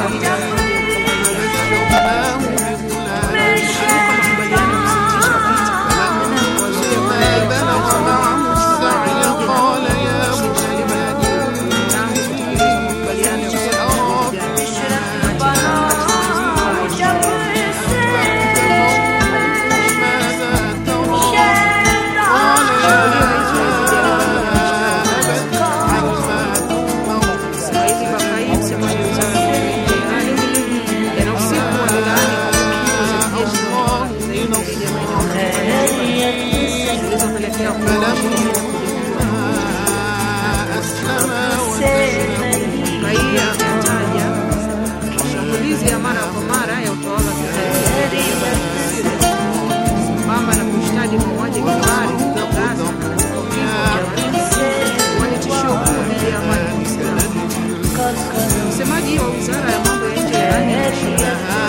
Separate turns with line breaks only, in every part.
Msemaji wa Wizara ya Mambo ya Nje ya Usitishaji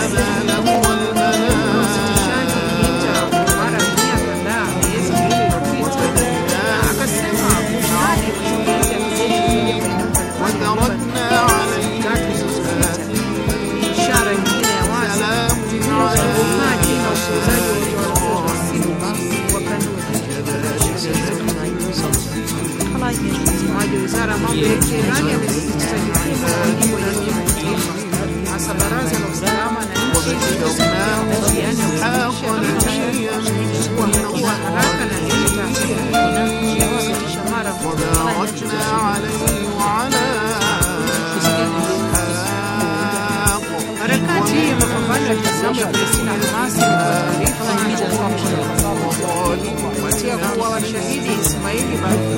vita mara 100 kadhaa miezi miwili iliyopita, na akasema mshahidi mashambulizi ya kijeshi ishara nyingine ya wazi uvukaji na upuuzaji wa wa kanuni. Msemaji wa Wizara ya Mambo ya Nje ya Irani amesisitiza jukumu la wajibu wa jamii ya kimataifa, hasa Baraza la Usalama na nchi kuwa hatua haraka na yenye taasisi ya kusitisha mara harakati ya mapambano ya Kiislamu ya Palestina Hamas imetoa taarifa kufuatia kuwa washahidi Ismaili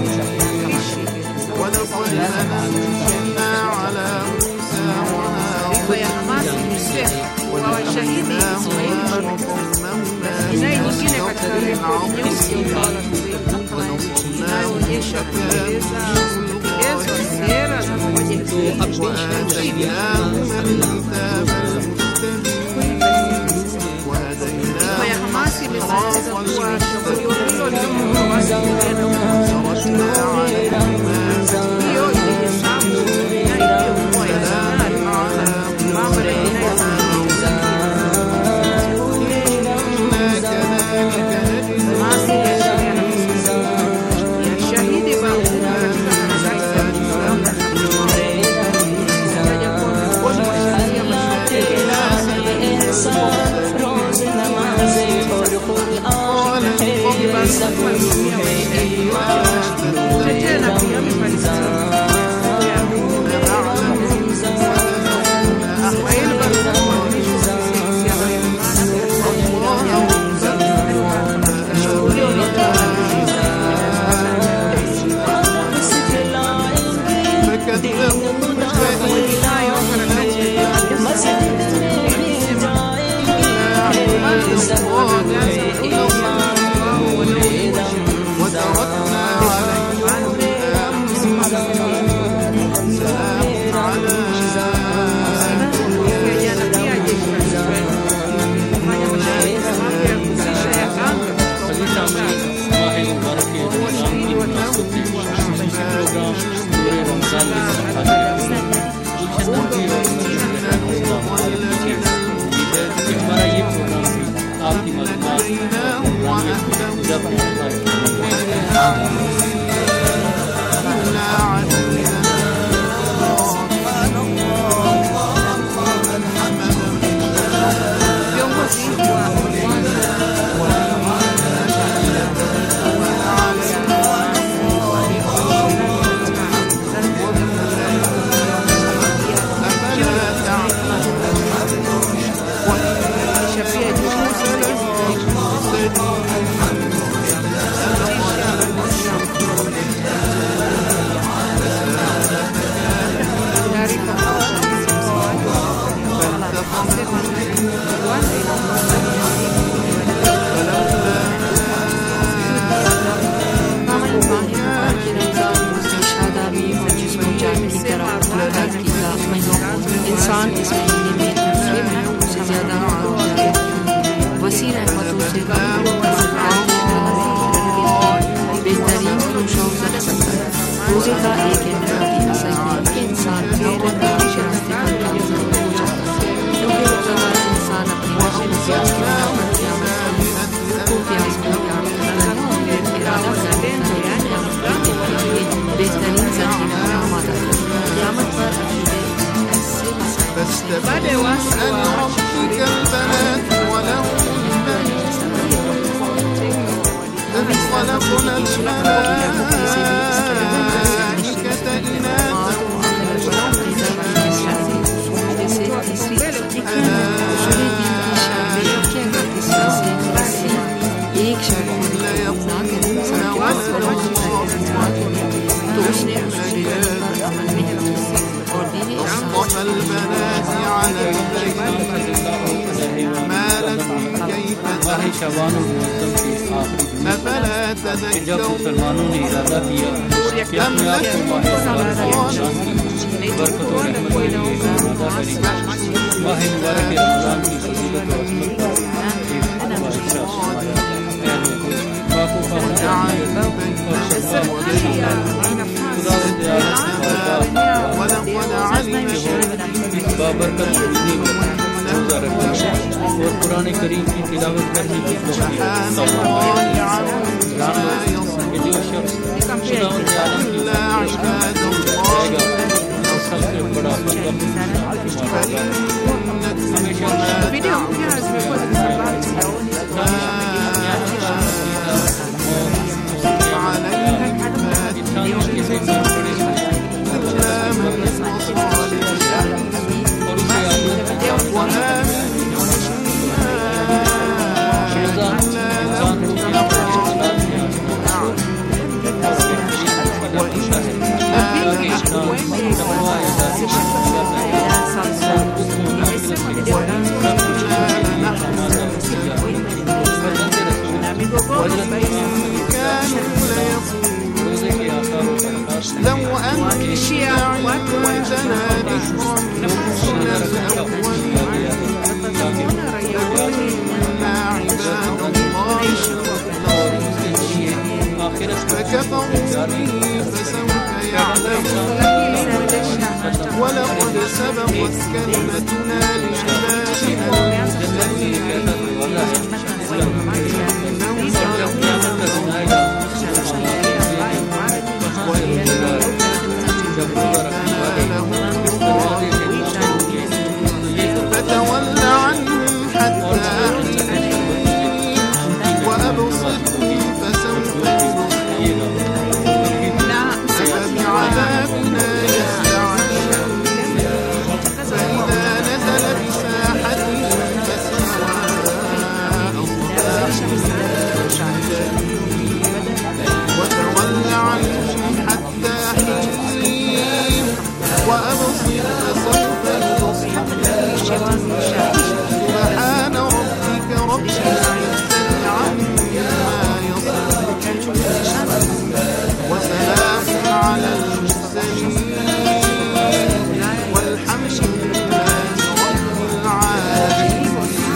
taarifa ya Hamas imesema kuwa washahidi Ismaili jinai nyingine katika rekodi nyeusi ya utawala inayoonyesha kutekelezwa sera za taarifa ya Hamas imesisitiza kuwa shambulio hilo lililoua watu hiyo ilihesabu iliyokuwa ya jinai mambo ya shahidi इंसान इस महीने में दूसरे महीनों से ज्यादा वसी रहमतों से बेहतरीन खुशों से सकता है। रोजे का एक इनफरादी असर है कि इंसान baada ya wasi wa
افلا تذكرون مسلمانوں نے ارادہ کیا کہ اپنے آپ کو ماہ مبارک رمضان کی برکت و رحمت کے لیے ارادہ کریں گے. ماہ مبارک رمضان کی فضیلت و عظمت پر ایک بادشاہ فرمایا اے لوگوں پاک و پاک اور شفاف خدا و دیالت اس بابرکت مہینے میں روزہ رکھنا اور قرآن کریم کی تلاوت کرنے کی توفیق جان لو کہ جو شخص خدا و عالم کی جائے گا وہ سب سے بڑا
لو أن شيعا وجنا فكفروا به فسوف يعلمون ولقد سبقت كلمتنا لعبادنا فتول عنهم حتى حين وأبصرهم فسوف يبصرون أفبعذابنا يستعجلون فإذا نزل بساحتهم فساء وتول عنهم حتى حين وأبصر فسوف يبصرون سبحان ربك رب العزة عما يصفون وسلام على المرسلين والحمد لله رب العالمين.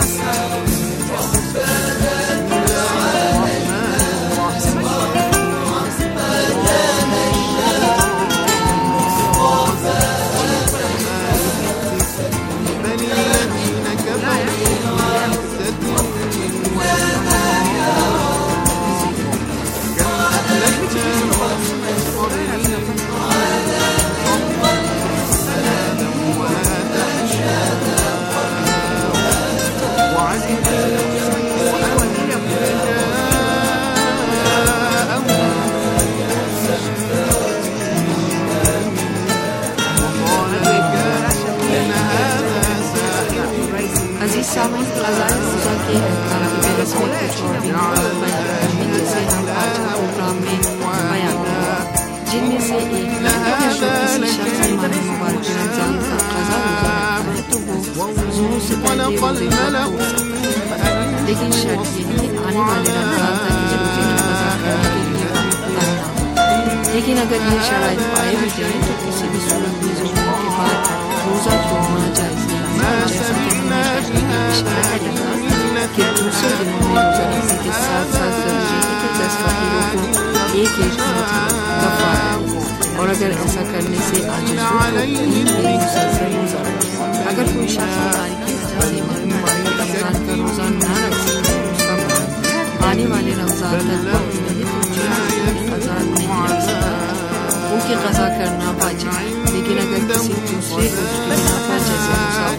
عزیز سامعین غزائے روزہ کے احکام کی رسموں کو چھوڑنے اور سے ہم آج کے پروگرام میں بیان کریں جن میں سے ایک کسی شخص ماہ مبارک رمضان کا قضا روزہ رکھتا ہے تو وہ ظہور سے پہلے روزے کا ہو سکتا ہے، لیکن شرط یہ ہے کہ آنے والے رمضان تک اس روزے کا قضا کرنے کے لیے وقت طے نہ، لیکن اگر یہ شرائط پائے بھی جائیں تو کسی بھی صورت میں ظہور کے بعد روزہ چھوڑنا جائز نہیں، جیسا کہ ہم نے اشارہ کیا کہ دوسرے دنوں میں روزہ رکھنے کے ساتھ ساتھ ضروری ہے کہ 10 فقیروں کو ایک کفارہ دے، اور اگر ایسا کرنے سے عاجز ہو تو 3 دن مسلسل روزہ رکھے. اگر کوئی شخص بیماری کی وجہ سے ماہ مبارک رمضان کا روزہ نہ رکھ سکے تو اس کا مرض آنے والے رمضان تک پہنچنے تو قضا نہیں رکھ سکتا، ان کی قضا کرنا واجب ہے، لیکن اگر کسی دوسرے عذر کی بنا پر جیسے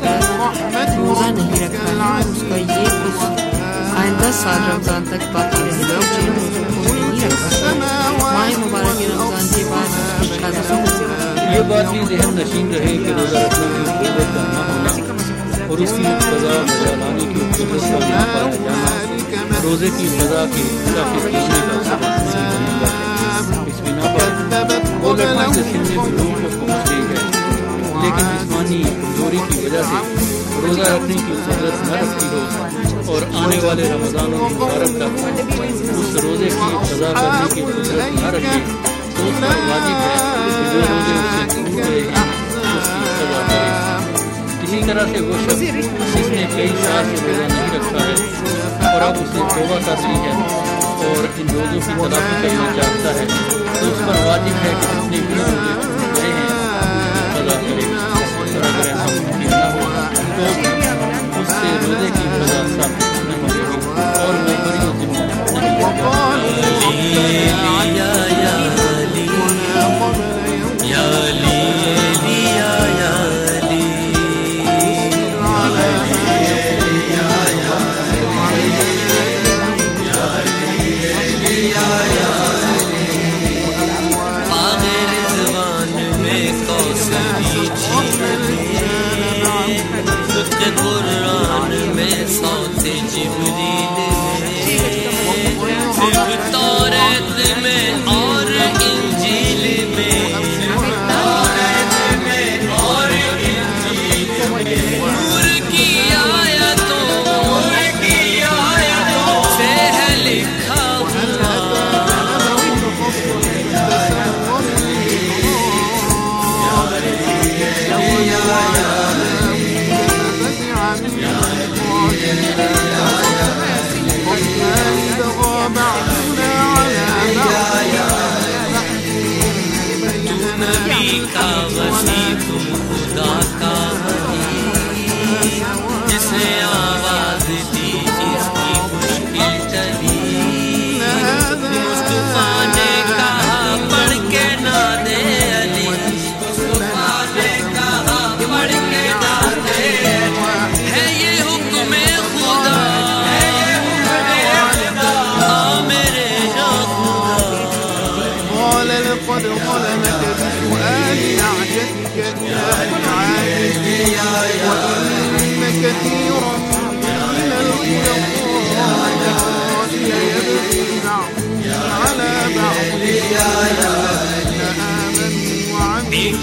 روزہ نہیں رکھا ہے اس کا یہ اس آئندہ سال رمضان تک باقی رہے گا جن روزوں کو نہیں رکھا ماہ مبارک رمضان کے بعد اس کی قضا
یہ بات بھی ذہن نشین رہے کہ روزہ رکھنے کی قوت کا نہ ہونا اور اس کی قضا بجا لانے کی قوت کا نہ پایا جانا روزے کی قضا کے کافی پیچھے کا سبب نہیں بنے گا اس بنا پر وہ لڑکوں سے سن میں بلوغ کو پہنچ گئی ہے لیکن جسمانی کمزوری کی وجہ سے روزہ رکھنے کی ضرورت نہ رکھتی ہو اور آنے والے رمضان المبارک تک اس روزے کی قضا کرنے کی ضرورت نہ رکھے تو اس پر واجب ہے کہ جو روزے اس سے چھوٹ گئے ہیں اس کی قضا کرے اسی طرح سے وہ شخص جس نے کئی سال سے روزہ نہیں رکھا ہے اور اب اس نے توبہ کر لی ہے اور ان روزوں کی تلافی کرنا چاہتا ہے تو اس پر واجب ہے کہ جتنے بھی روزے گئے ہیں قضا کرے اور اگر ایسا ممکن نہ ہو تو اس سے روزے کی قضا ثابت نہیں ہوگی اور وہ بری ذمہ نہیں ہوگا
قرآن میں صوت جبریل میں تورات میں اور انجیل میں نور کی آیتوں سے ہے لکھا نبی کا وسیع تم خدا کا ولی جسے آواز دی جس کی مشکل چلی مصطفیٰ نے کہا پڑھ کے نادے علی مصطفیٰ نے کہا پڑھ کے نادے ہے یہ حکم خدا ہاں میرے
قال لقد ظلمك بسؤال نعجتك إلى العالم وإن كثيرا من الخلقاء ليبغي بعضهم على بعض الذين آمنوا وعملوا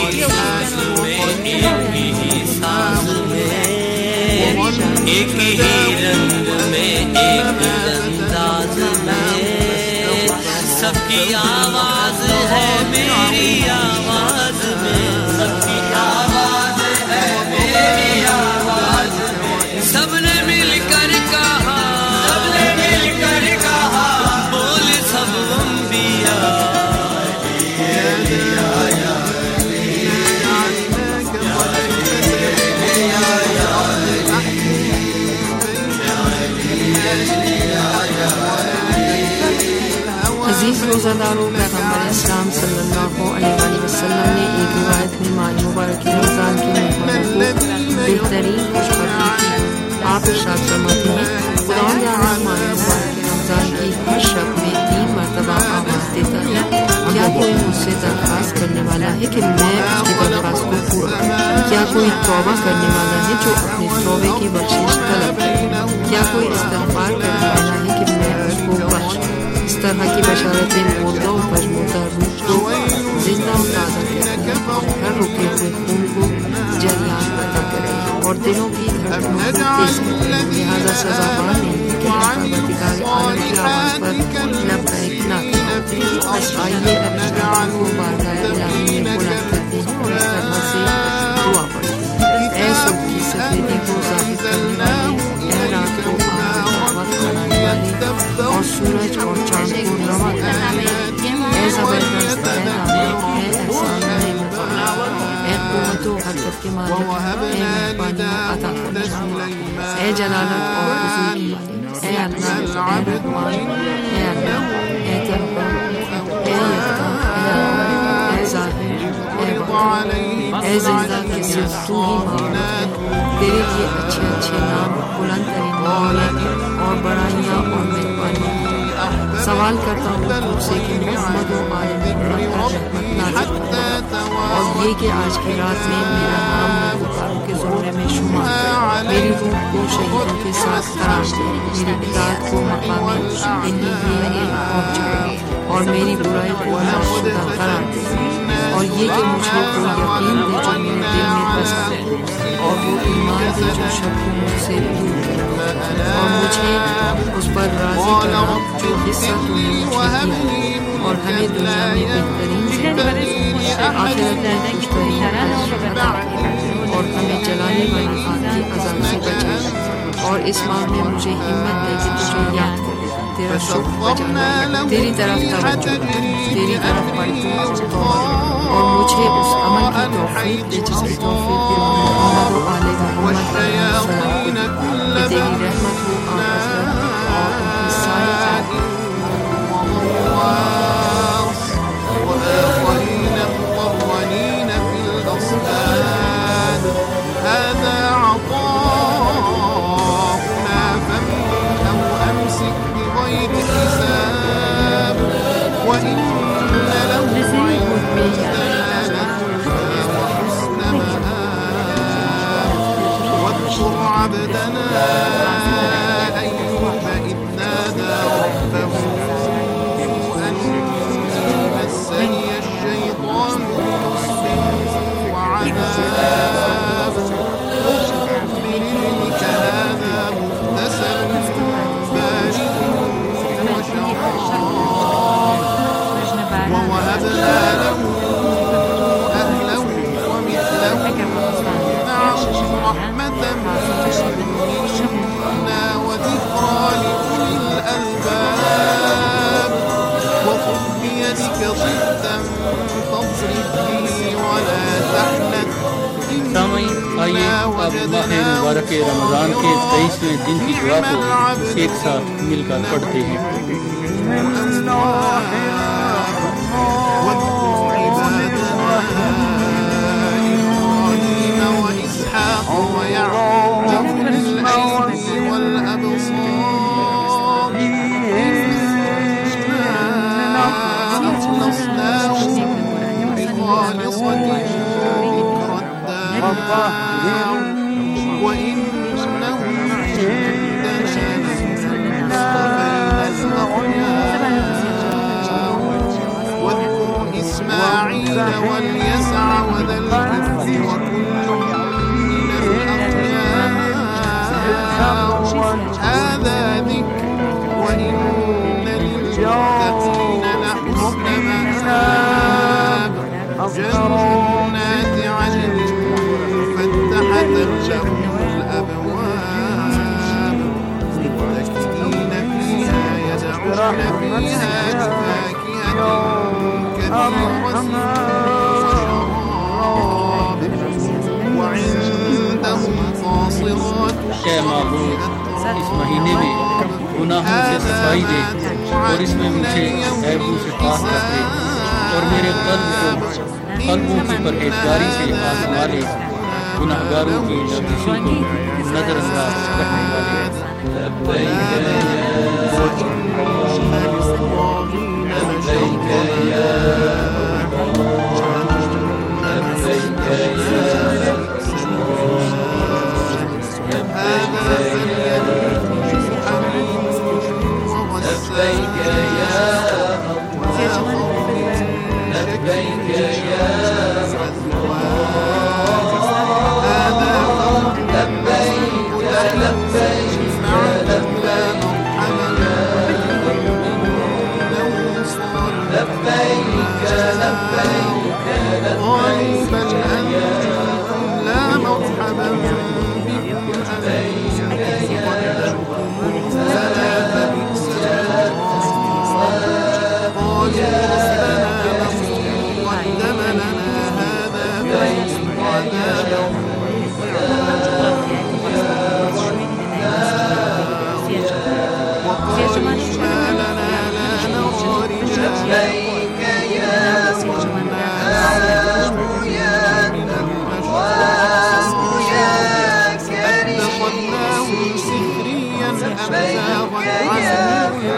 الصالحات
ایک ہی رنگ میں ایک انداز میں سب کی آواز ہے میری آواز میں سب کی آواز ہے میری آواز میں سب نے مل کر کہا بول سب انبیاء
عزیز روزہ داروں پیغمبر اسلام صلی اللہ علیہ وسلم نے ایک روایت میں ماہ مبارک رمضان کی مہمانوں کو بہترین خوشخبری کی آپ ارشاد فرماتے ہیں خدا تعالیٰ ماہ مبارک رمضان کی ہر شب میں 3 مرتبہ آواز دیتا ہے کیا کوئی مجھ سے درخواست کرنے والا ہے کہ میں اس کی درخواست کو پورا کروں کیا کوئی توبہ کرنے والا ہے جو اپنے توبے کی بخشش طلب کرے کیا کوئی استغفار کرنے والا ہے کہ میں اس کو بخشوں اس طرح کی بشارتیں مردوں پر مردہ روح کو زندہ و تازہ کرتی ہیں اور ہر رکے ہوئے خون کو جریان عطا کرتی ہیں اور دلوں کی دھڑکنوں کو تیز کرتی ہیں لہٰذا سزاوار نہیں کہ پروردگار عالم کی آواز پر لبیک نہ کرو بس آئیے اپنے دلوں کو بارگاہ الہی میں بلند کرتے ہیں اور اس طرح سے دعا پڑھتے ہیں اے سب کی سفیدی کو ظاہر کرنے والے اے رات کو وقت بنانے والے اور سورج اور چاند کو رواں کرنے والے اے زبردست اے رحمت اے احسان نعمت اے قوت و حرکت کے مالک اے مہربانی و عطا کرنے والے اے جلالت اور بزرگی اے اللہ اے رحمان اے اللہ اے ترحم اے یکتا اے ظاہر اے ऐ जिंदा के सिर्फ तू ही माबूद है। तेरे लिए अच्छे अच्छे नाम, बुलंद तरीन नाम और बड़ाइयाँ और मेहरबानी। सवाल करता हूँ तुझसे कि मोहम्मद और आले मोहम्मद पर रहमत नाज़िल फरमा, और ये कि आज की रात में मेरा नाम महबूबारों के ज़ुमरे में शुमार, मेरी रूह को शहीदों के साथ करार दे, मेरी इताअत को मकाम इल्लिय्यीन पहुँचा, और मेरी बुराई को नाशुदा करार दे। और ये कि मुझे को यकीन दे जो मेरे दिल में बसा है, और वो ईमान दे जो शक को मुझसे दूर करे, और मुझे उस पर राज़ी करना जो हिस्सा तूने मुझे दिया, और हमें दुनिया में बेहतरीन ज़िंदगी, आखिरत में खुशतरीन अता करे, और हमें जलाने वाली आग के अज़ाब से बचाए, और इस माह में मुझे हिम्मत दे कि तुझे याद करे, तेरा शुक्र बजाना, तेरी तरफ तवज्जो, तेरी तरफ पलटूं और मुझे उस अमल की तौफीक दे जिसकी तौफीक दे मोहम्मद और आले मोहम्मद कि तेरी रहमत हो आखिरत और उनकी सारी जाति।
عبدنا أيوب إذ نادى ربه أني مسني الشيطان بنصب وعذاب برزقك هذا مغتسل بارد وشراب ووهبنا له أهله ومثلهم معهم رحمة منا وذكرى لأولي الألباب وخذ بيدك ضغطا فاضرب به ولا تحنث
सामईन आइए अब माह मुबारक रमज़ान के 23वें दिन की दुआ को एक साथ मिलकर पढ़ते हैं।
وإنهم عندنا لمن الأخيار واذكر إسماعيل واليسع وذا الكفل وكل من الأخيار هذا ذكر وإن للمتقين لحسن مآب جنات عدن مفتحة لهم الأبواب متكئين فيها يدعون فيها بفاكهة كثيرة وشراب وعندهم قاصرات
माबूद इस महीने में गुनाहों से सफाई दे और इसमें मुझे ऐबों से पाक रख दे और मेरे कल्बों की परहेजगारी से आजमा ले, गुनाहगारों की लफ्ज़ों को नजरअंदाज करने वाले।
لبيك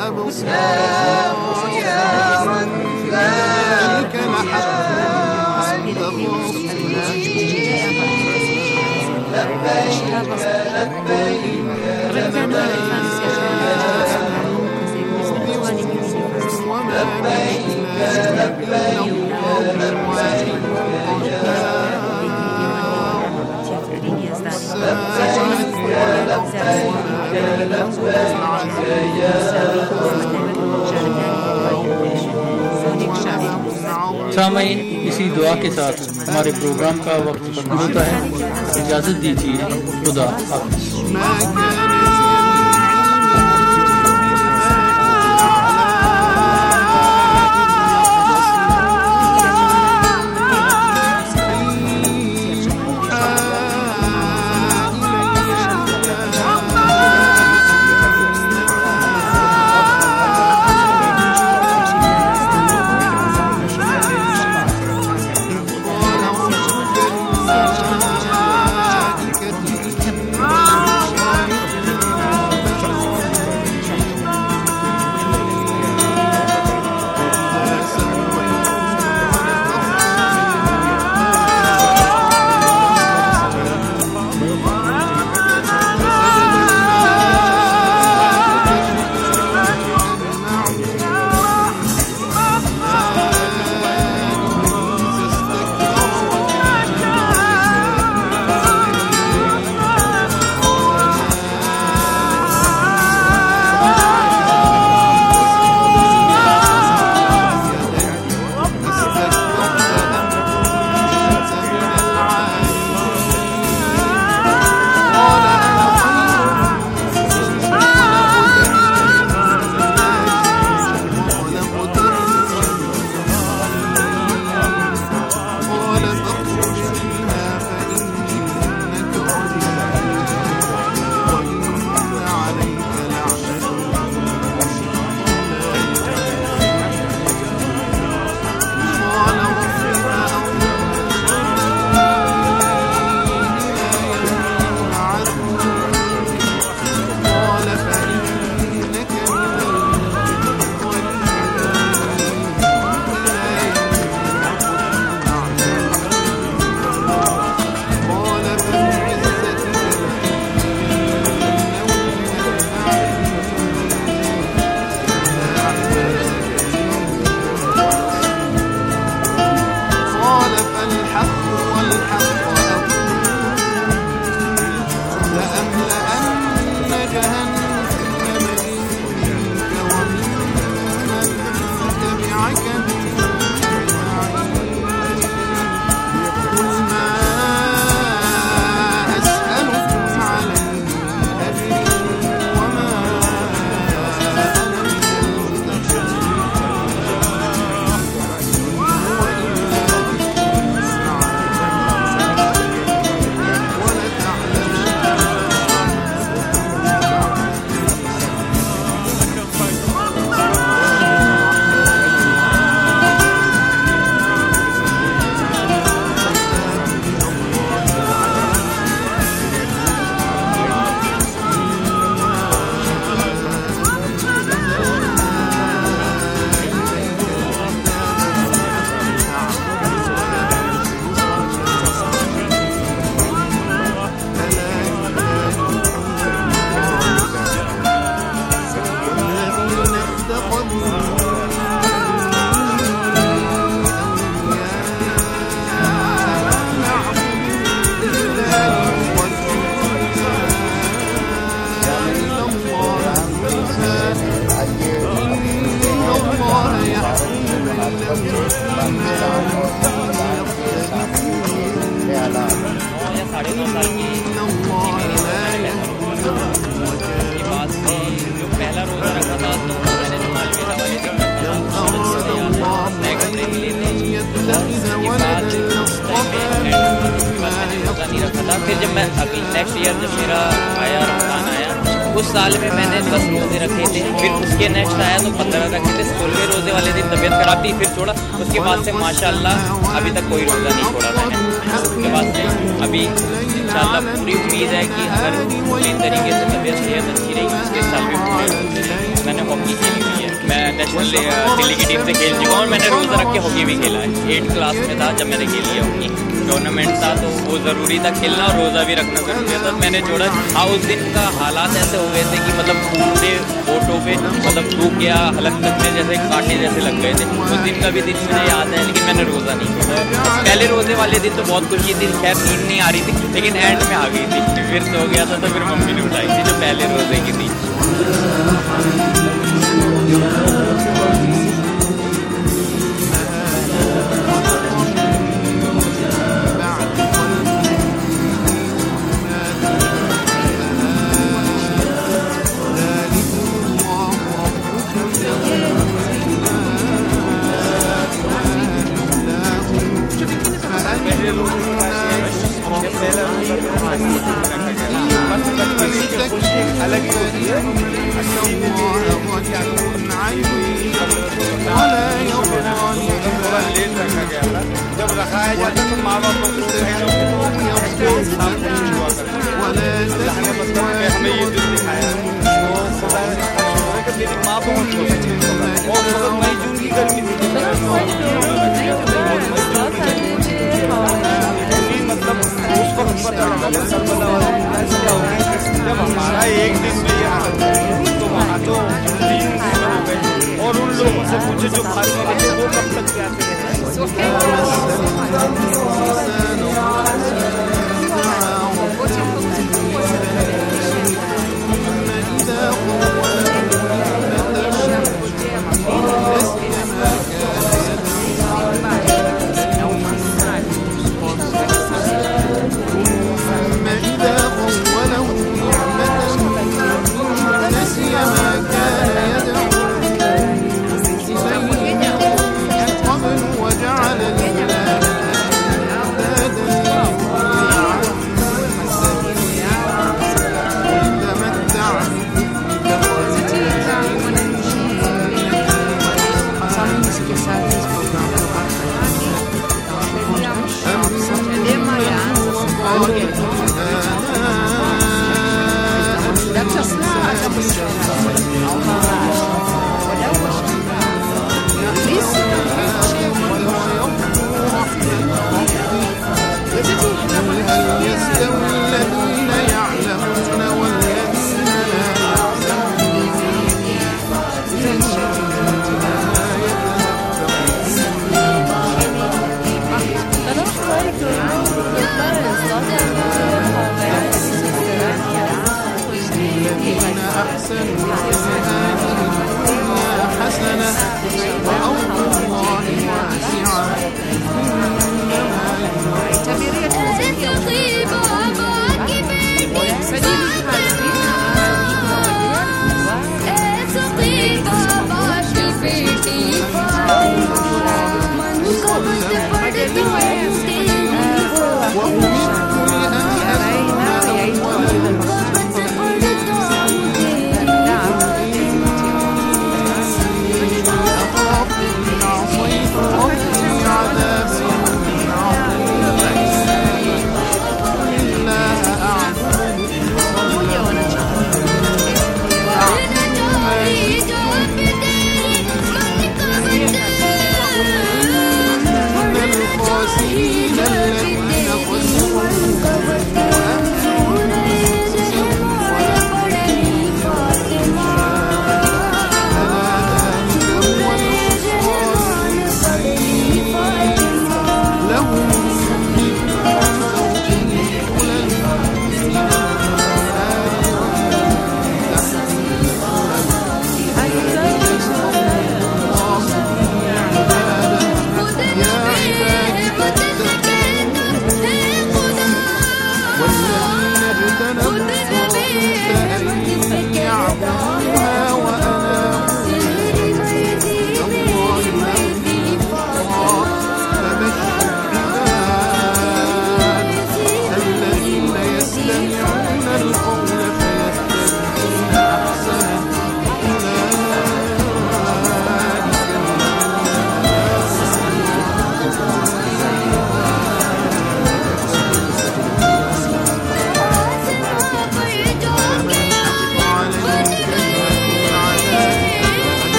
सामईन, इसी दुआ के साथ हमारे प्रोग्राम का वक्त खत्म होता है। इजाज़त दीजिए। खुदा हाफ़िज़।
फिर जब मैं अगले नेक्स्ट ईयर जब मेरा आया रमज़ान आया उस साल में मैंने 10 रोज़े रखे थे, फिर उसके नेक्स्ट आया तो 15 रखे थे। 16वें रोज़े वाले दिन तबीयत खराब थी, फिर छोड़ा। उसके बाद से माशाअल्लाह अभी तक कोई रोज़ा नहीं छोड़ा मैंने। उसके बाद से अभी انشاءاللہ پوری امید ہے کہ اگر پوری طریقے سے طبیعت صحت اچھی رہی اس کے سال بھی پورے روزے رہے. میں نے ہاکی کھیلی ہوئی ہے, میں نیشنل دلی کی ٹیم سے کھیل چکا ہوں, اور میں نے روزہ رکھ کے ہاکی بھی کھیلا ہے. 8 کلاس میں تھا جب میں نے کھیلی ہے ہاکی. ٹورنامنٹ تھا تو وہ ضروری تھا کھیلنا, اور روزہ بھی رکھنا ضروری تھا. میں نے چھوڑا. ہاں اس دن کا حالات ایسے ہو گئے تھے کہ مطلب پورے فوٹو پہ مطلب ٹوٹ گیا, حلق تک میں جیسے کانٹے جیسے لگ گئے تھے. اس دن کا بھی دن مجھے یاد ہے, لیکن میں نے روزہ نہیں چھوڑا. پہلے روزے والے دن تو بہت خوشی تھی, خیر نیند نہیں آ رہی تھی, لیکن اینڈ میں آ گئی تھی. پھر سو گیا تھا تو پھر ممی نے اٹھائی تھی جو پہلے روزے کی تھی.
الگ ہی ہوتی ہے. تھوڑا لیٹ رکھا گیا تھا, جب رکھایا جاتا تو ماں باپ کو ہمیں یہ دن دکھایا تو خدا کہ میری ماں بہت خوش تھی. اور مئی جون کی گرمی تھی, مطلب اس وقت پتہ لگا جب ہمارا ایک دن میں یہ حالت ہے تو وہاں تو 3 دن ہو گئے. اور ان لوگوں سے پوچھے جو کھاتے رہے وہ کب تک جاتے رہے.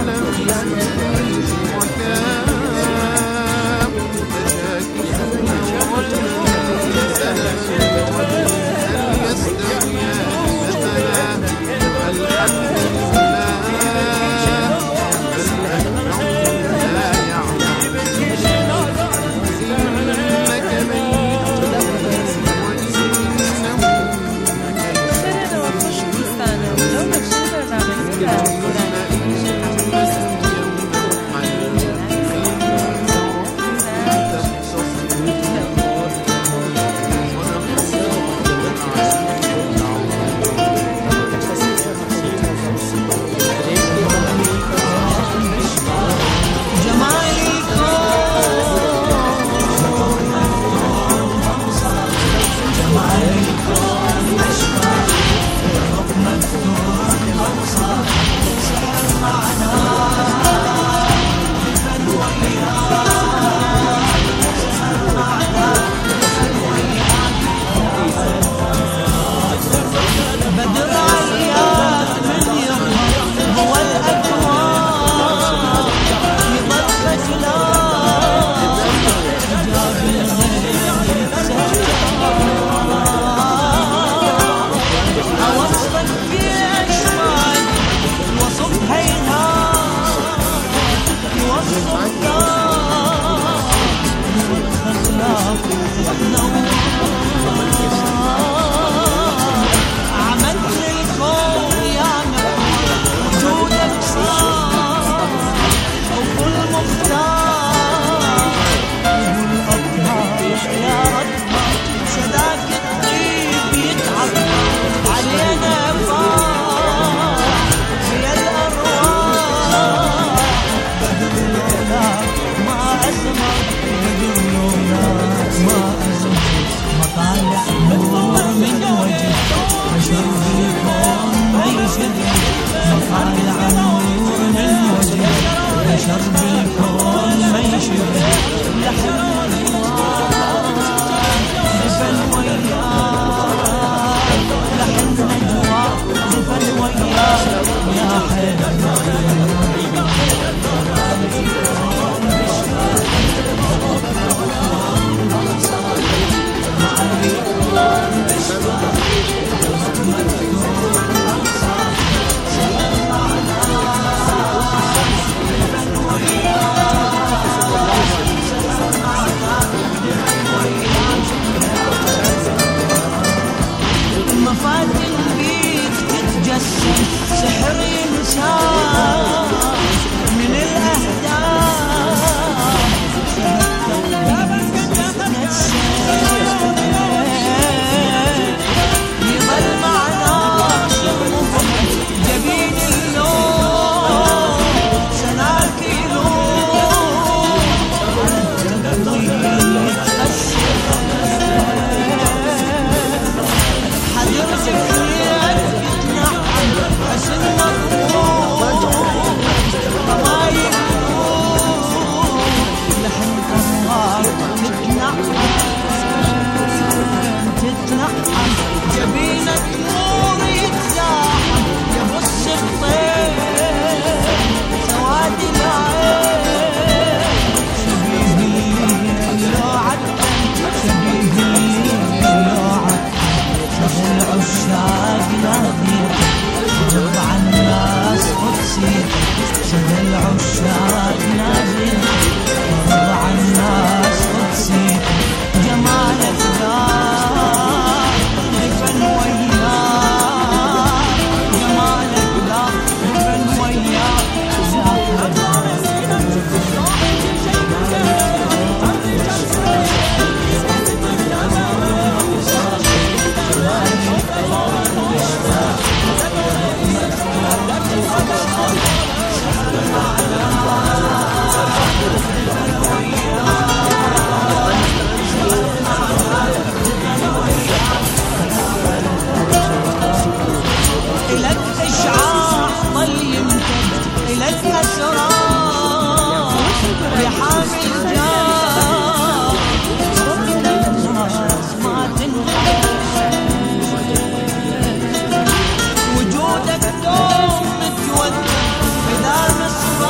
وجودك دوم متودع بدار مصر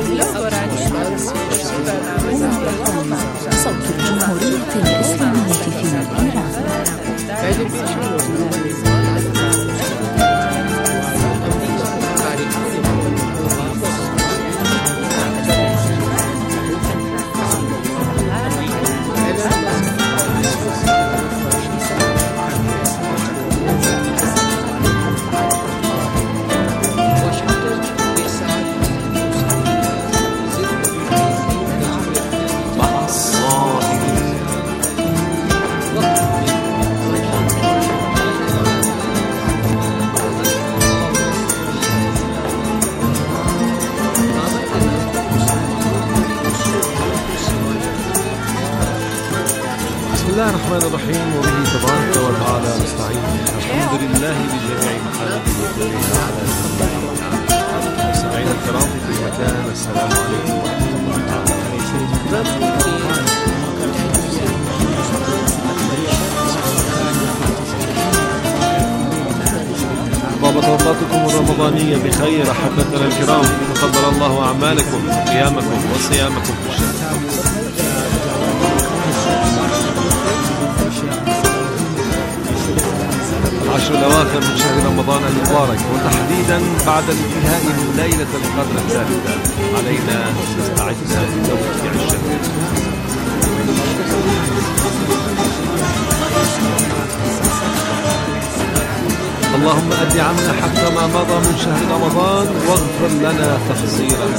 صوت الجمهورية الإسلامية في إيران.
بسم الله الرحمن الرحيم، وبه تبارك وتعالى نستعين. الحمد لله بجميع محامده وجميع على مستمعينا الكرام في كل مكان، السلام عليكم ورحمه الله تعالى وبركاته. طابت أوقاتكم الرمضانية بخير أحبتنا الكرام، تقبل الله أعمالكم قيامكم وصيامكم في الشهر. العشر الأواخر من شهر رمضان المبارك، وتحديدا بعد انتهاء ليلة القدر الثالثة، علينا أن نستعد لتوقيع الشهر. اللهم أد عنا حتى ما مضى من شهر رمضان، واغفر لنا تقصيرنا.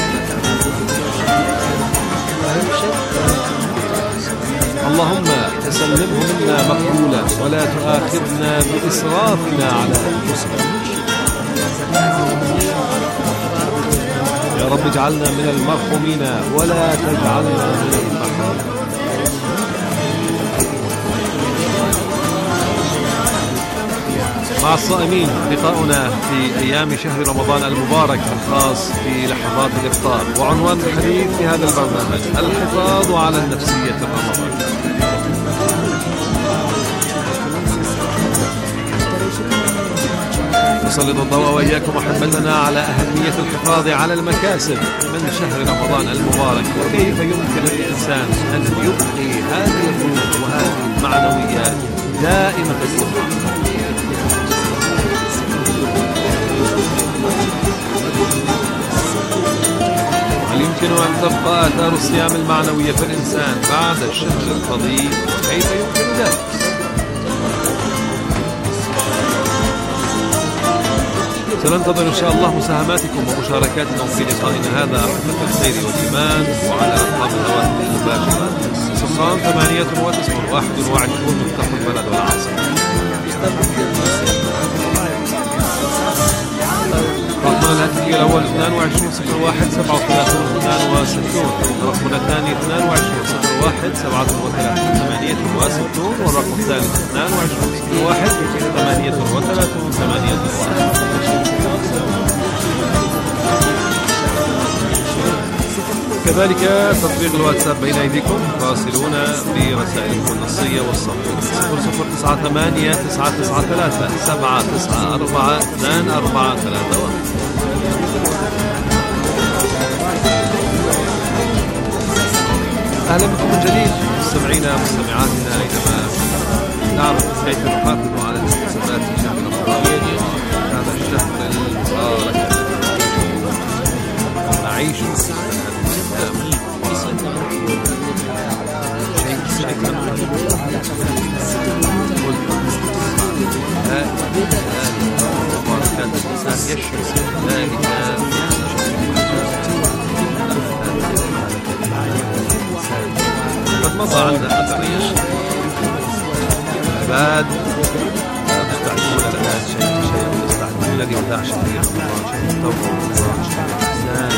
اللهم تسلمه منا مقبولا، ولا تؤاخذنا بإسرافنا على أنفسنا. يا رب اجعلنا من المرحومين ولا تجعلنا من المحرومين. مع الصائمين لقاؤنا في أيام شهر رمضان المبارك الخاص بلحظات الإفطار، وعنوان الحديث في هذا البرنامج الحفاظ على النفسية الرمضانية. نسلط الضوء وإياكم أحبتنا على أهمية الحفاظ على المكاسب من شهر رمضان المبارك، وكيف يمكن للإنسان أن يبقي هذه الروح وهذه المعنويات دائمة الصبح. هل يمكن أن تبقى آثار الصيام المعنوية في الإنسان بعد الشهر الفضيل، وكيف يمكن ذلك؟ سننتظر إن شاء الله مساهماتكم ومشاركاتكم في لقائنا هذا أحبة الخير والإيمان، وعلى أرقام الهواتف المباشرة 0891 مفتاح البلد والعاصمة. رقمنا الهاتفي الأول 22013732، رقمنا الثاني 22013738، والرقم الثالث 220138. كذلك تطبيق الواتساب بين أيديكم، راسلونا برسائلكم النصية والصوت 0098993794424. أهلا بكم من جديد مستمعينا مستمعاتنا، أينما نعرف كيف نحافظ على الاحتسابات في شهر رمضان، هذا الشهر المبارك نعيش قد مضى عنا أثر العباد يستعدون الآن شيء يستعدون لإبداع شهر رمضان، شهر التوبة، شهر الإحسان،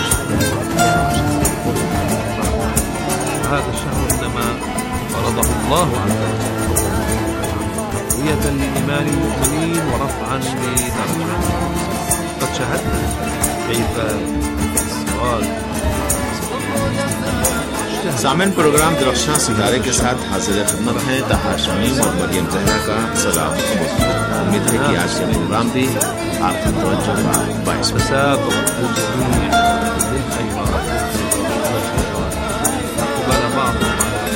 هذا الشهر إنما فرضه الله عز وجل تقوية لإيمان المؤمنين ورفعا لدرجاتهم. قد شاهدنا كيف السؤال
सामिन प्रोग्राम दिलख्शां सितारे के साथ हाजिर खिदमत है ताहा शमीम और मरियम जहरा का सलाम। उम्मीद है कि आज के प्रोग्राम भी आपकी तवज्जो का बाइस
مساء الجميع للخيرات أقبل بعضهم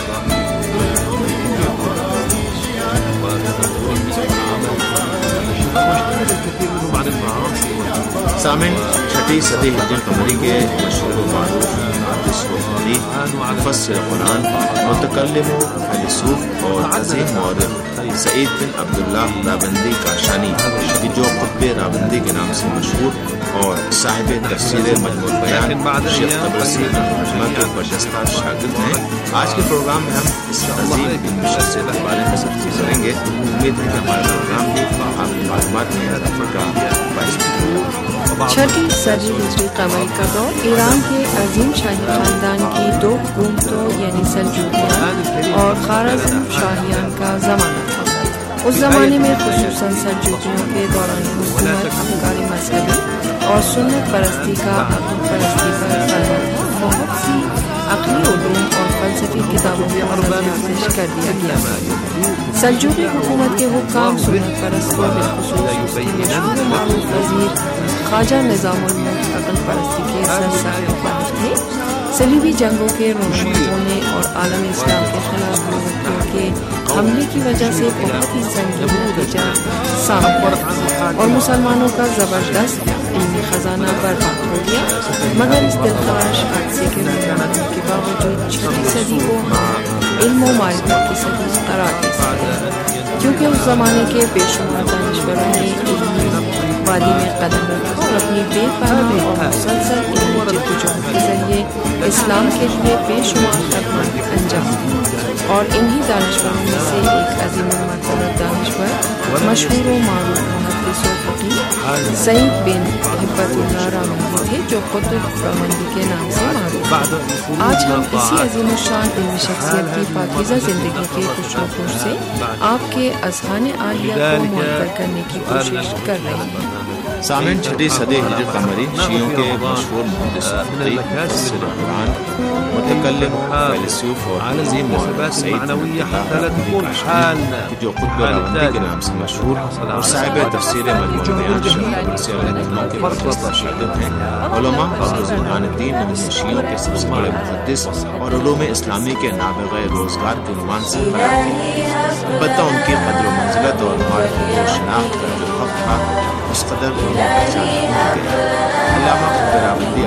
سامن چھٹی صدی ہجری قمری کے مشہور و معروف محدث و فقیہ مفسر قرآن متکلم و فیلسوف اور عظیم مورخ سعید بن عبداللہ راوندی کاشانی جو قطب راوندی کے نام سے مشہور اور صاحب تفسیر مجموع البیان شیخ طبرسی رحمہ کے برجستہ شاگرد ہیں. آج کے پروگرام میں ہم اس عظیم مفسر کے بارے میں تفصیل کریں گے. امید ہے کہ ہمارا پروگرام بھی آپ کی معلومات میں اضافہ کا باعث ہوگا.
چھٹی صدی ہجری قمری کا دور ایران کے عظیم شاہی خاندان کی دو حکومتوں یعنی سلجوقیان اور خوارزم شاہیان کا زمانہ تھا. اس زمانے میں خصوصاً سلجوقیوں کے دوران حکومت افکار مذہبی اور سنت پرستی کا عقل پرستی پر غلبہ بہت سی عقلی علوم اور فلسفی کتابوں کو نافذ کر دیا گیا. سلجوقی حکومت کے حکام سنت پرستوں بالخصوص مشہور معروف وزیر خواجہ نظام الملک عقل پرستی کے سرسخت مخالف تھے. صلیبی جنگوں کے رونماؤں نے اور عالم اسلام کے خلاف یورپیوں کے حملے کی وجہ سے بہت ہی سنگین نتیجہ سامنے آیا اور مسلمانوں کا زبردست علمی خزانہ برباد ہو گیا. مگر اس دلخراش حادثے کے باوجود چھٹی صدی کو علم و معرفت کی صدی قرار دے سکتے کیونکہ اس زمانے کے بے شمار دانشوروں نے علمی وادی میں قدم رکھا اور اپنی بے پناہ اور مسلسل علمی جدوجہد کے ذریعے اسلام کے لیے بے شمار خدمات انجام دی. اور انہی دانشوروں میں سے ایک عظیم المرتبہ دانشور مشہور و معروف محدث و فقیہ سعید بن ہبت اللہ راوندی تھے جو قطب راوندی کے نام سے معروف. آج ہم اسی عظیم الشان علمی شخصیت کی پاکیزہ زندگی کے خوش و خوش سے آپ کے اذہان عالیہ کو منتقل کرنے کی کوشش کر رہے ہیں.
سامعین چھٹی صدی ہجری قمری شیعوں کے مشہور محدث مفسر قرآن متکلم فیلسوف اور عظیم مورخ سعید بن عبداللہ کاشانی جو قطب راوندی کے نام سے مشہور اور صاحب تفسیر مجموع البیان شیخ طبرسی رحمہ کے برجستہ شاگرد ہیں. علماء اور بزرگان دین نے شیعوں کے سب سے بڑے محدث اور علوم اسلامی کے نابغہ روزگار کے عنوان سے قرار دیا. البتہ ان کی قدر و منزلت اور معرفت و شناخت کا جو حق تھا اس قدر انہیں پہچان نہیں گیا. علامہ قطب راوندی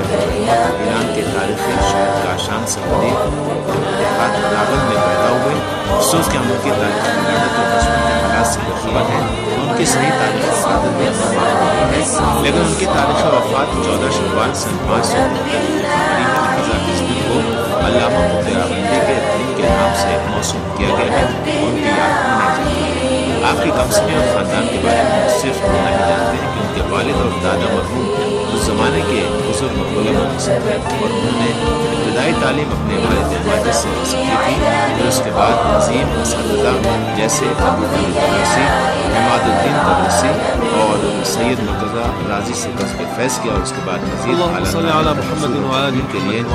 ایران کے تاریخی شہر کاشان سے قریب دیہات ناگن میں پیدا ہوئے. افسوس کہ ہم ان کی تاریخی ولادت اور بچپن کے حالات سے باخبر ہیں. ان کی صحیح تاریخ وفات میں نہیں ہے لیکن ان کی تاریخ وفات 14 شوال سن 593 کو علامہ قطب راوندی کے دین کے نام سے موسوم کیا گیا ہے. ان کی یاد منائی جاتی ہے. آپ کی کم سنیں اور خاندان کے بارے میں صرف اتنا ہی جانتے ہیں کہ ان کے والد اور دادا مرحوم اس زمانے کے بزرگ مقبول محسن تھے اور انہوں نے ابتدائی تعلیم اپنے والد والد سے حاصل کی تھی. پھر اس کے بعد عظیم اساتذہ جیسے ابو بکر طبرسی، عماد الدین طبرسی اور سید مرتضیٰ راضی سے قصب فیض کیا اور اس کے بعد مزید اعلیٰ محمد کے لیے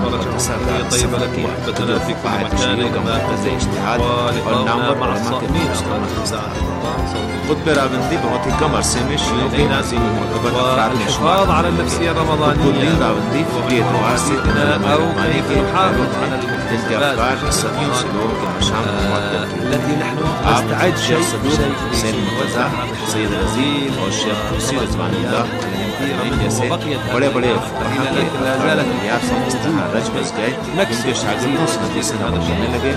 اجتہاد اور نامور علماء کے قطب راوندی بہت ہی کم عرصے میں شیعوں کے عظیم معتبر افراد میں شمار قطب الدین راوندی فقی اعتبار سے علماء کے جن کے افکار صدیوں سے لوگوں کے مشام آپ شیخ صدوق حسین مرتضیٰ سید رضی اور شیخ طبرسی رضوان اللہ جیسے بڑے بڑے رج بس گئے جن کے شاگردوں سے حدیث نقل کرنے لگے.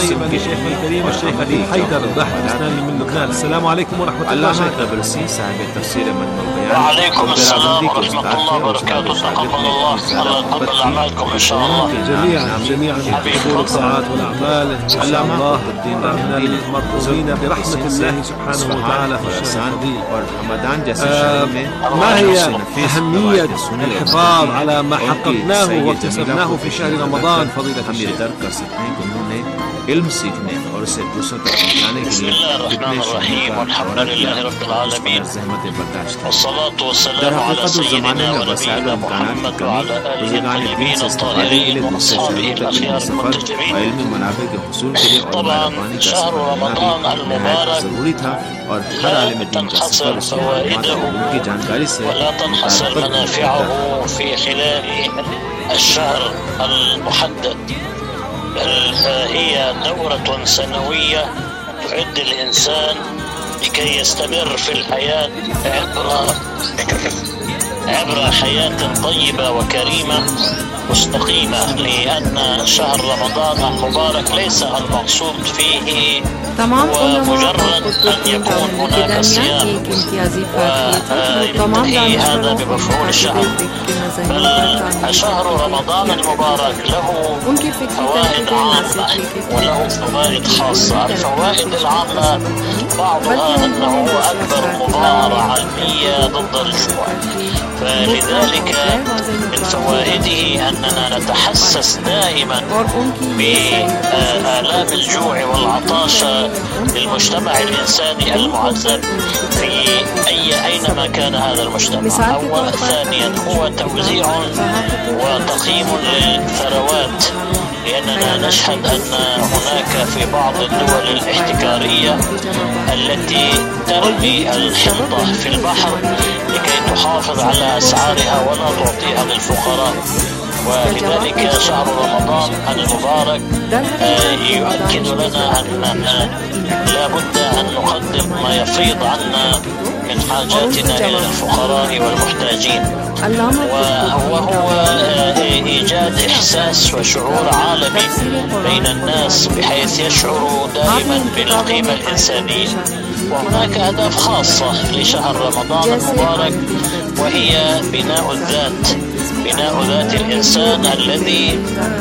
السلام علیکم ورحمۃ اللہ.
علامہ طبرسی صاحب تفسیر مجموع البیان قطب راوندی کے استاد تھے اور اس کے شاگرد میں زیادہ محبت تھی.
جميعا بحضور الطاعات والاعمال
علامہ الدین راوندی
المرحومين برحمة الله سبحانه وتعالى في الشهر
اور حمدان جیسے شہر میں
ما هي أهمية الحفاظ على ما حققناه واكتسبناه في شهر رمضان فضيلة
الشيخ؟ ہم یہ درک کر سکتے ہیں کہ انہوں نے علم سیکھنے اور اسے دوسروں تک پہنچانے کے لیے کتنے
الرحيم والحمد لله رب العالمين والصلاة والسلام على سيدنا ونبينا محمد وعلى آله الطيبين الطاهرين وأصحابه الأخيار المنتجبين. طبعا شهر رمضان المبارك لا تنحصر فوائده ولا تنحصر منافعه في خلال الشهر المحدد، بل هي دورة سنوية تعد الإنسان لكي يستمر في الحياة عبر حياة طيبة وكريمة مستقيمة، لأن شهر رمضان المبارك ليس المقصود فيه هو مجرد أن يكون هناك صيام وينتهي هذا بمفعول الشهر، بل شهر رمضان المبارك له فوائد عامة وله فوائد خاصة. الفوائد العامة بعضها أنه أكبر مظاهرة علمية ضد الجوع، فلذلك من فوائده أننا نتحسس دائما بآلام الجوع والعطش للمجتمع الإنساني المعذب في أينما كان هذا المجتمع. أولا، ثانيا هو توزيع وتقييم للثروات، لأننا نشهد أن هناك في بعض الدول الاحتكارية التي ترمي الحنطة في البحر لكي تحافظ على أسعارها ولا تعطيها للفقراء. ولذلك شهر رمضان المبارك يؤكد لنا أننا لا بد أن نقدم ما يفيض عنا من حاجاتنا إلى الفقراء والمحتاجين، وهو إيجاد إحساس وشعور عالمي بين الناس بحيث يشعروا دائما بالقيمة الإنسانية. وهناك أهداف خاصة لشهر رمضان المبارك، وهي بناء الذات، بناء ذات الإنسان الذي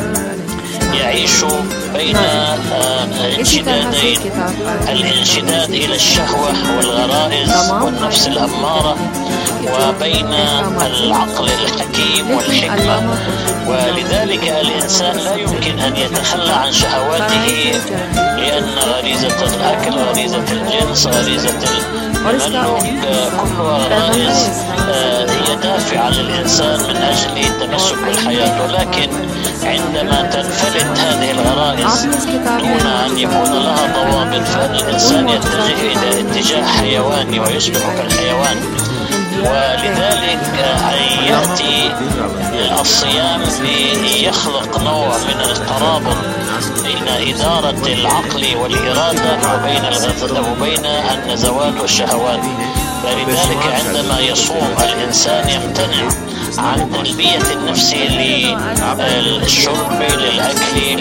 يعيش بين انشدادين: الانشداد إلى الشهوة والغرائز والنفس الأمارة، وبين العقل الحكيم والحكمة. ولذلك الإنسان لا يمكن أن يتخلى عن شهواته، لأن غريزة الأكل، غريزة الجنس، غريزة الملوك، كلها غرائز هي دافعة للإنسان من أجل التمسك بالحياة. ولكن عندما تنفلت هذه الغرائز دون أن يكون لها ضوابط، فإن الإنسان يتجه إلى اتجاه حيواني ويصبح كالحيوان. ولذلك يأتي الصيام ليخلق نوع من الترابط بين إدارة العقل والإرادة وبين النزوات والشهوات. فلذلك عندما يصوم الإنسان يمتنع عن تلبية النفس للشرب، للأكل،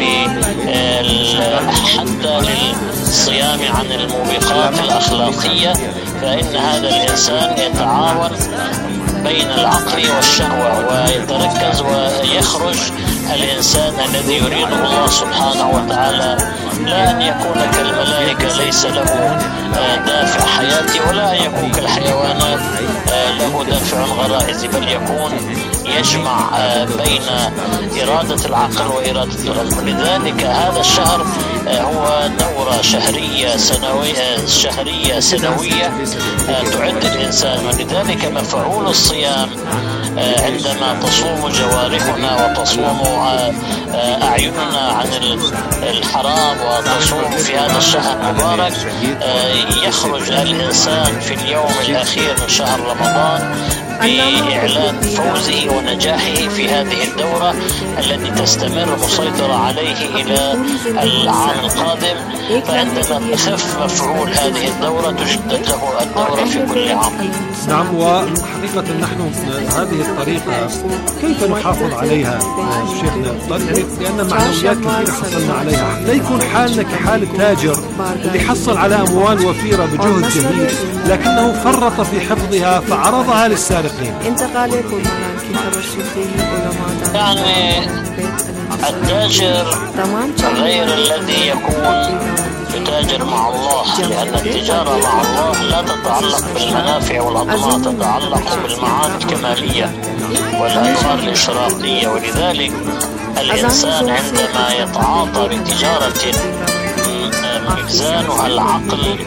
حتى للصيام عن الموبقات الأخلاقية، فإن هذا الإنسان يتعاون بين العقل والشهوة ويتركز ويخرج الإنسان الذي يريده الله سبحانه وتعالى، لا أن يكون كالملائكة ليس له دافع حياتي، ولا أن يكون كالحيوانات له دافع غرائزي، بل يكون يجمع بين إرادة العقل وإرادة القلب. لذلك هذا الشهر هو دورة شهرية سنوية تعد الإنسان. ولذلك مفعول الصيام عندما تصوم جوارحنا وتصوم أعيننا عن الحرام وتصوم في هذا الشهر المبارك، يخرج الإنسان في اليوم الأخير من شهر رمضان بإعلان فوزه ونجاحه في هذه الدورة التي تستمر مسيطرة عليه إلى العام القادم. فعندما يخف مفعول هذه الدورة تجدد له الدورة في كل عام.
نعم، وحقيقة نحن هذه الطريقة كيف نحافظ عليها شيخنا؟ يعني لأن معنويات كثيرة حصلنا عليها، لا يكون حالنا كحال التاجر اللي حصل على أموال وفيرة بجهد جميل لكنه فرط في حفظها فعرضها للسارقين.
يعني التاجر غير الذي يكون يتاجر مع الله، لأن التجارة مع الله لا تتعلق بالمنافع والأطماع، تتعلق بالمعاد الكمالية والأنوار الإشراقية. ولذلك الإنسان عندما يتعاطى بتجارة ميزانها العقل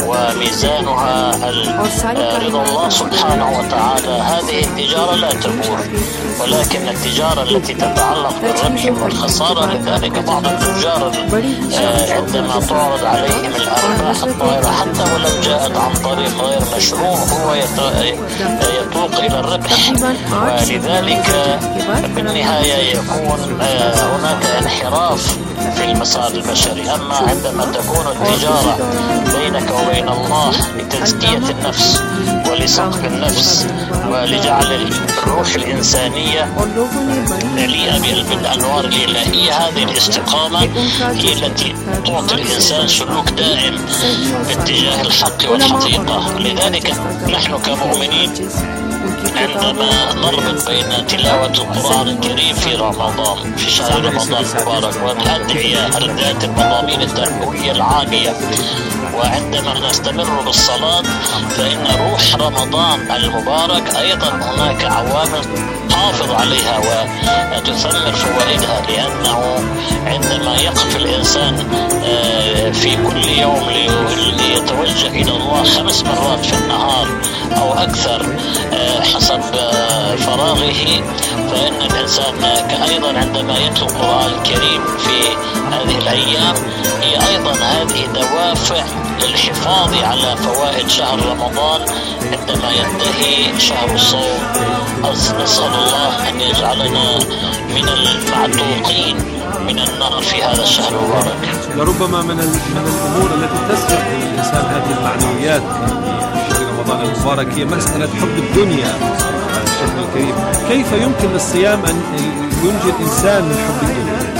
وميزانها رضا الله سبحانه وتعالى. هذه التجارة لا تبور، ولكن التجارة التي تتعلق بالربح والخسارة، لذلك بعض التجار عندما تعرض عليهم الأرباح الطائرة حتى ولو جاءت عن طريق غير مشروع هو يتوق إلى الربح، ولذلك بالنهاية يكون هناك انحراف في المسار البشري. أما عندما تكون التجارة بينك وبين الله لتزكية النفس ولصقل النفس ولجعل الروح الإنسانية مليئة بالأنوار الإلهية، هذه الاستقامة هي التي تعطي الإنسان سلوك دائم باتجاه الحق والحقيقة. لذلك نحن كمؤمنين عندما نربط بين تلاوة القرآن الكريم في رمضان، في شهر رمضان المبارك، والأدعية ذات المضامين التربوية العالية، وعندما نستمر بالصلاة، فإن روح رمضان المبارك أيضا هناك عوامل تحافظ عليها وتثمر فوائدها، لأنه عندما يقف الإنسان في كل يوم ليتوجه إلى الله 5 مرات في النهار أو أكثر حسب فراغه، فإن الإنسان أيضا عندما يتلو القرآن الكريم في هذه الأيام هي أيضا هذه دوافع للحفاظ على فوائد شهر رمضان عندما ينتهي شهر الصوم. نسأل الله أن يجعلنا من المعتوقين من النار في هذا الشهر المبارك.
لربما من الأمور التي تسبق للإنسان هذه المعنويات في شهر رمضان المبارك هي مسألة حب الدنيا. الشيخ الكريم، كيف يمكن للصيام أن ينجي الإنسان من حب الدنيا؟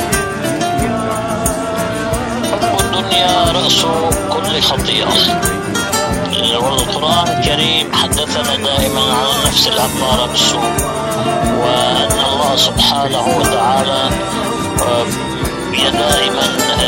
حب الدنيا رأس كل خطيئة، والقرآن الكريم حدثنا دائما عن النفس الأمارة بالسوء، وأن الله سبحانه وتعالى دائما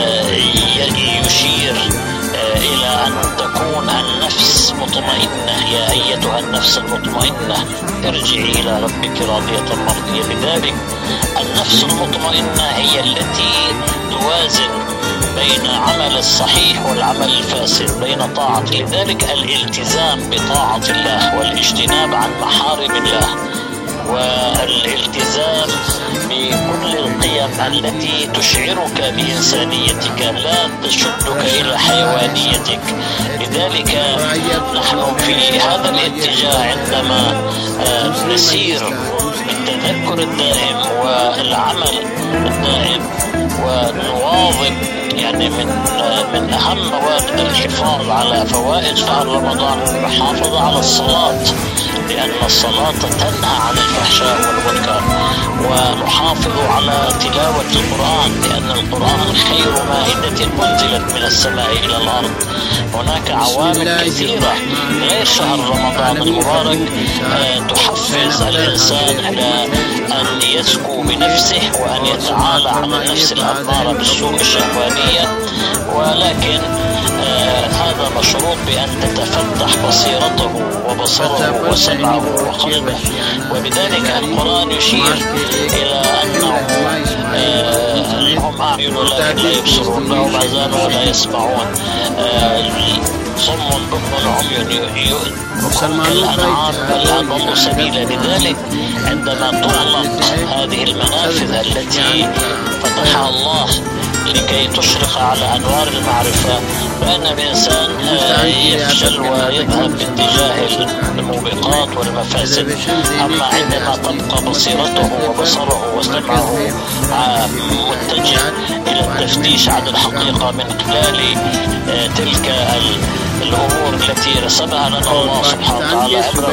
يشير إلى أن تكون النفس مطمئنة. يا أيتها النفس المطمئنة ارجعي إلى ربك راضية مرضية. لذلك النفس المطمئنة هي التي توازن بين عمل الصحيح والعمل الفاسد، بين طاعة. لذلك الالتزام بطاعة الله والاجتناب عن محارم الله والالتزام بكل القيم التي تشعرك بإنسانيتك لا تشدك إلى حيوانيتك. لذلك نحن في هذا الاتجاه عندما نسير بالتذكر الدائم والعمل الدائم ونواظب، يعني من أهم مواد الحفاظ على فوائد شهر رمضان المحافظة على الصلاة، لأن الصلاة تنهى عن الفحشاء والمنكر، ونحافظ على تلاوة القرآن لأن القرآن خير مائدة أنزلت من السماء إلى الأرض. هناك عوامل كثيرة غير شهر رمضان المبارك تحفز الإنسان على أن يزكو بنفسه وأن يتعالى عن النفس الأمارة بالسوء الشهوانية، ولكن هذا مشروط بأن تتفتح بصيرته وبصره وسمعه وقلبه. ولذلك القرآن يشير إلى أنه لهم أعين ولكن لا يبصرون، لهم آذان ولا يسمعون، صم بكم عمي كالأنعام بل أضل سبيلا. لذلك عندما تغلق هذه المنافذ التي فتحها الله لكي تشرق على أنوار المعرفة، فإن الإنسان يفشل ويذهب باتجاه الموبقات والمفاسد. أما عندما تبقى بصيرته وبصره وسمعه متجه إلى التفتيش عن الحقيقة من خلال تلك الأمور التي رسمها لنا الله سبحانه وتعالى عبر